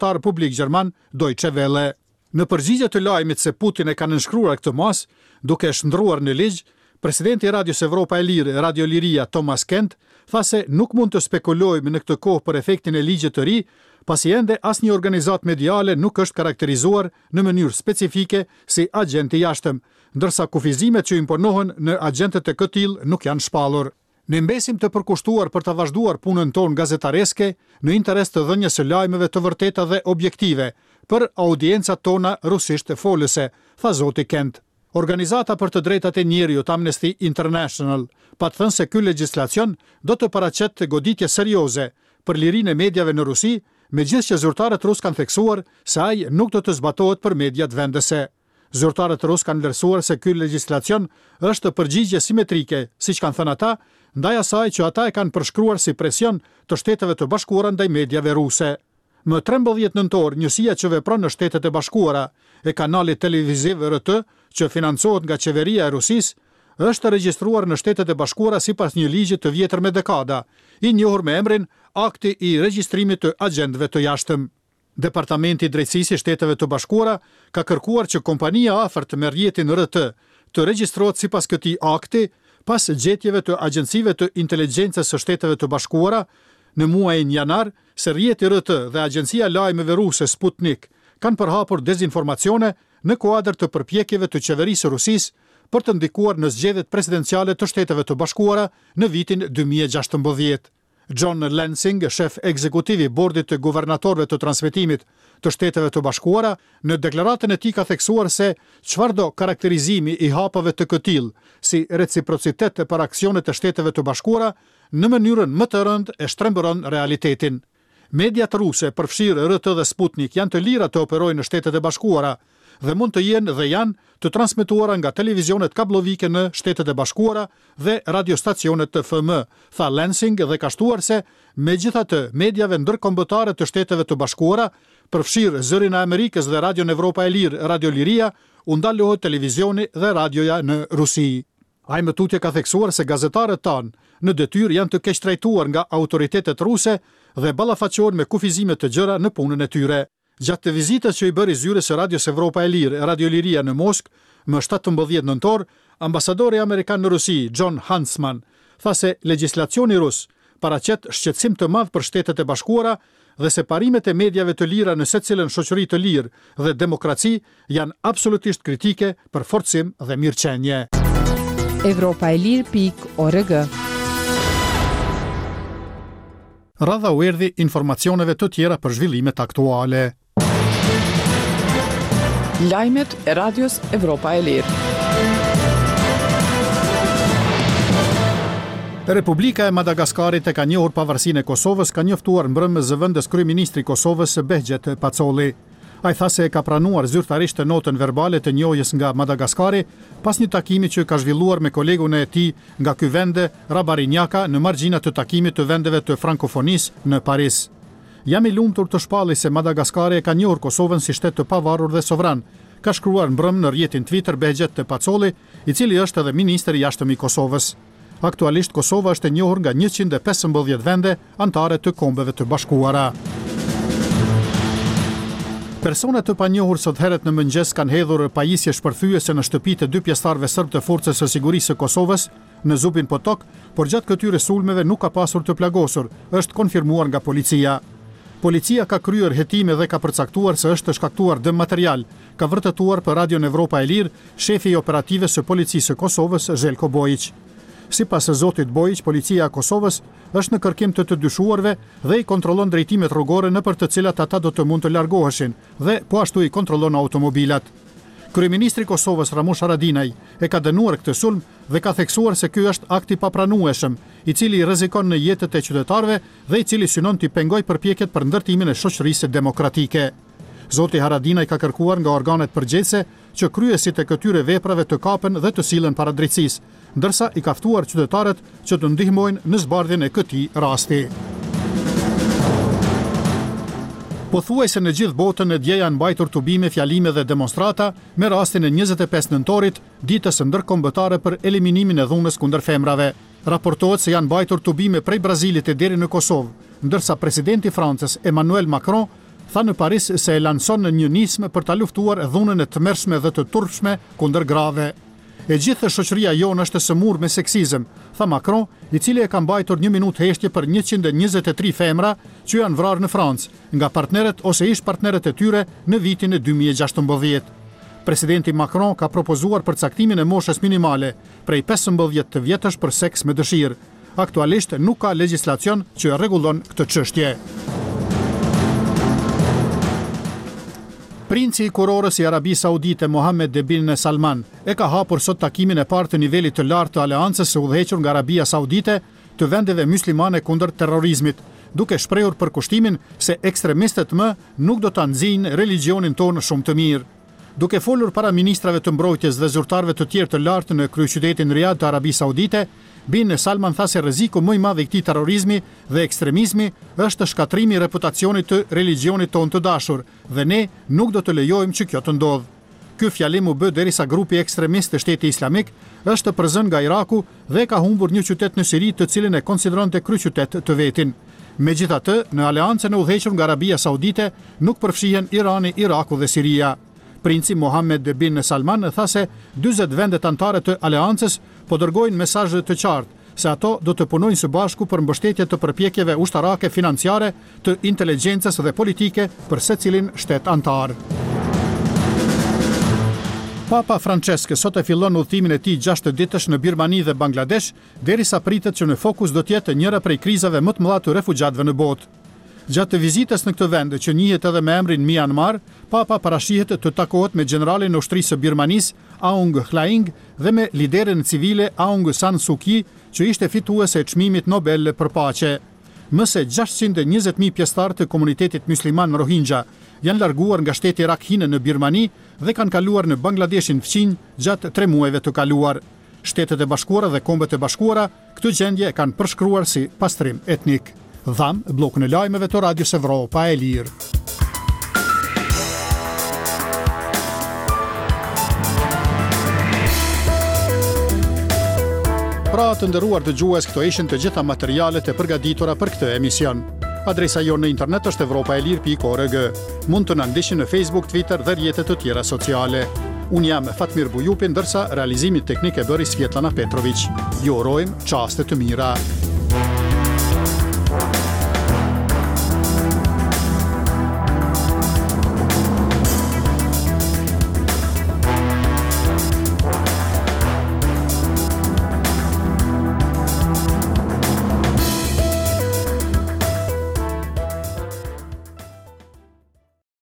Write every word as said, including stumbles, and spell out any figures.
zyrtar publik gjerman Deutsche Welle. Në përgjigje të lajmit se Putin e ka nënshkruar këtë mas, duke shndruar në ligj, presidenti i Radios Evropa e Lirë, Radio Liria, Thomas Kent, tha se nuk mund të spekulojmë në këtë kohë për efektin e ligjit të ri, pasi ende asnjë organizatë mediale nuk është karakterizuar në mënyrë specifike si agent i jashtëm, ndërsa kufizimet që imponohen në agentët e këtij nuk janë shpallur. Ne mbesim të përkushtuar për të vazhduar punën tonë gazetareske në interes të dhënies së lajmeve të vërteta dhe objektive për audiencat tona rusisht folëse, tha zoti Kent. Organizata për të drejtat e njeriut Amnesty International pat thënë se ky legjislacion do të paraqet goditje serioze për lirinë e mediave në Rusi, megjithëse zyrtarët rus kanë theksuar se ai nuk do të zbatohet për mediat vendese. Zyrtarët rus kanë vlerësuar se ky legjislacion është përgjigje simetrike, siç kanë thënë ata, ndaj asaj që ata e kanë përshkruar si presion të Shteteve të Bashkuara ndaj mediave ruse. Më trembëdhjetë nëntor, njësia që vepron në Shtetet e Bashkuara e kanalit televiziv R T, që financohet nga qeveria e Rusisë, është regjistruar në Shtetet e Bashkuara sipas një ligji të vjetër me dekada, i njohur me emrin Akti i regjistrimit të agentëve të jashtëm. Departamenti i Drejtësisë i Shteteve të Bashkuara ka kërkuar që kompania afërt me rrjetin R T të regjistrohet sipas këtij akti pas gjetjeve të agjencive të inteligjencës së Shteteve të Bashkuara në muajin janar se rrjeti R T dhe agjencia lajmeve ruse Sputnik kanë përhapur dezinformacione në kuadër të përpjekjeve të qeverisë së Rusisë për të ndikuar në zgjedhjet presidenciale të Shteteve të Bashkuara në vitin dy mijë e gjashtëmbëdhjetë. John Lansing, shef ekzekutiv i bordit të guvernatorëve të transmetimit të Shteteve të Bashkuara, në deklaratën e tij ka theksuar se çfarëdo karakterizimi i hapave të këtill, si reciprocitet për aksionet e Shteteve të Bashkuara, në mënyrën më të rëndë e shtrembëron realitetin. Mediat ruse, përfshirë R T dhe Sputnik, janë të lira të operojnë në Shtetet e Bashkuara dhe mund të jenë dhe janë të transmetuara nga televizionet kablovike në Shtetet e Bashkuara dhe radiostacionet të F M, tha Lansing dhe ka shtuar se megjithatë mediave ndërkombëtare të Shteteve të Bashkuara, përfshirë Zërin e Amerikës dhe Radion Evropa e Lirë, Radio Liria, u ndalohet televizioni dhe radioja në Rusi. Ai më tutje ka theksuar se gazetarët tanë në detyrë janë të keqtrajtuar nga autoritetet ruse dhe ballafaqohen me kufizime të gjëra në punën e tyre. Gjatë të vizitës që i bëri zyrës së Radios Evropa e Lirë, Radio Liria në Moskë, më shtatëmbëdhjetë nëntor, ambasadori amerikan në Rusi, John Huntsman, tha se legjislacioni rus paraqet shqetësim të madh për Shtetet e Bashkuara dhe se parimet e mediave të lira në secilën shoqëri të lirë dhe demokraci janë absolutisht kritike për forcim dhe mirëqenie. Evropa e Lirë pikë org. Radha u erdhi informacioneve të tjera për zhvillimet aktuale. Lajmet e Radios Evropa e Lirë. Republika e Madagaskarit e ka njohur pavarësinë e Kosovës, ka njoftuar mbrëmjes zëvendës kryeministri i Kosovës Behgjet Pacoli. Ai tha se e ka pranuar zyrtarisht të notën verbale të njohjes nga Madagaskari pas një takimi që ka zhvilluar me kolegun e tij nga ky vend, Rabarinjaka, në margjinat të takimit të vendeve të frankofonisë në Paris. Jam i lumtur të shpalli se Madagaskari e ka njohur Kosovën si shtet të pavarur dhe sovran, ka shkruar mbrëm në rrjetin Twitter Behgjet Pacoli, i cili është edhe ministri i jashtëm i Kosovës. Aktualisht Kosova është e njohur nga njëqind e pesëmbëdhjetë vende anëtare të Kombeve të Bashkuara. Persona të panjohur sot herët në mëngjes kanë hedhur pajisje shpërthyese në shtëpitë e dy pjesëtarëve serb të Forcës së Sigurisë së Kosovës në Zubin Potok, por gjatë këtyre sulmeve nuk ka pasur të plagosur, është konfirmuar nga policia. Policia ka kryer hetime dhe ka përcaktuar se është shkaktuar dëm material, ka vërtetuar për Radion Evropa e Lirë shefi i operative së policisë së Kosovës, Željko Bojić. Sipas zotit Bojić, policia e Kosovës është në kërkim të të dyshuarve dhe i kontrollon drejtimet rrugore nëpër të cilat ata do të mund të largoheshin dhe po ashtu i kontrollon automobilat. Kryeministri i Kosovës Ramush Haradinaj e ka dënuar këtë sulm dhe ka theksuar se ky është akt i papranueshëm, i cili rrezikon në jetët e qytetarëve dhe i cili synon të pengojë përpjekjet për ndërtimin e shoqërisë demokratike. Zoti Haradinaj ka kërkuar nga organet përgjegjëse që kryesit e këtyre veprave të kapen dhe të sillen para drejtësisë, ndërsa i ka ftuar qytetarët që të ndihmojnë në zbardhjen e këtij rasti. Pothuajse në gjithë botën e dje janë mbajtur tubime, fjalime dhe demonstrata me rastin e njëzet e pesë nëntorit, ditës së ndërkombëtare për eliminimin e dhunës kundër femrave. Raportohet se janë mbajtur tubime prej Brazilit e deri në Kosovë, ndërsa presidenti i Francës Emmanuel Macron tha në Paris se e lanson në një nismë për ta luftuar dhunën e tmerrshme dhe të turpshme kundër grave. E gjithë shoqëria jonë është e sëmurë me seksizëm, tha Macron, i cili e ka mbajtur një minutë heshtje për njëqind e njëzet e tre femra që janë vrarë në Francë, nga partnerët ose ish partnerët e tyre në vitin e dy mijë e gjashtëmbëdhjetë. Presidenti Macron ka propozuar përcaktimin e moshës minimale prej pesëmbëdhjetë vjetësh për seks me dëshirë. Aktualisht nuk ka legjislacion që rregullon këtë çështje. Princi i kurorës i Arabi Saudite Mohammed bin Salman e ka hapur sot takimin e parë të nivelit të lartë të aleancës së udhëhequr nga Arabia Saudite të vendeve muslimane kundër terrorizmit, duke shprehur përkushtimin se ekstremistët më nuk do ta nxjijnë religionin tonë shumë të mirë. Duke folur para ministrave të mbrojtjes dhe zyrtarëve të tjerë të lartë në kryeqytetin Riyadh të Arabi Saudite, bin Salman tha se rreziku më i madh i këtij terrorizmi dhe ekstremizmi është shkatrimi i reputacionit të religionit tonë të dashur dhe ne nuk do të lejojmë që kjo të ndodhë. Ky fjalim u bë derisa grupi ekstremist të Shtetit Islamik është përzën nga Iraku dhe ka humbur një qytet në Siri të cilin e konsideronte kryeqytet të vetin. Megjithatë, në aleancën e udhëhequr nga Arabia Saudite nuk përfshihen Irani, Iraku dhe Siria. Princi Mohammed bin Salman tha se dyzet vendet anëtare të aleancës po dërgojnë mesazhe të qartë se ato do të punojnë së bashku për mbështetje të përpjekjeve ushtarake, financiare, të inteligjencës dhe politike për secilin shtet antar. Papa Francesc sot e fillon udhëtimin e tij gjashtë ditësh në Birmani dhe Bangladesh, derisa pritet që në fokus do të jetë njëra prej krizave më të mëdha të refugjatëve në botë. Gjatë vizitës në këtë vend, që njihet edhe me emrin Myanmar, Papa parashihet të takohet me generalin e ushtrisë së Birmanisë, Aung Hlaing, dhe me liderin civile Aung San Suu Kyi, që ishte fituese e çmimit Nobel për paqe. Më se gjashtëqind e njëzet mijë pjesëtar të komunitetit musliman Rohingya janë larguar nga shteti Rakhine në Birmani dhe kanë kaluar në Bangladeshin fqinj gjatë tre muajve të kaluar. Shtetet e Bashkuara dhe Kombet e Bashkuara këtë gjendje kanë përshkruar si pastrim etnik. Dham, blokun e lajmeve të Radios Evropa e Lirë. Pra të nderuar dëgjues, këto ishin të gjitha materialet e përgatitura për këtë emision. Adresa jonë në internet është evropaelir pikë org. Mund të na ndiqni në Facebook, Twitter dhe rrjetet të tjera sociale. Unë jam Fatmir Bujupi, ndërsa realizimi teknik e bëri Svetlana Petrović. Ju urojmë çaste të mira.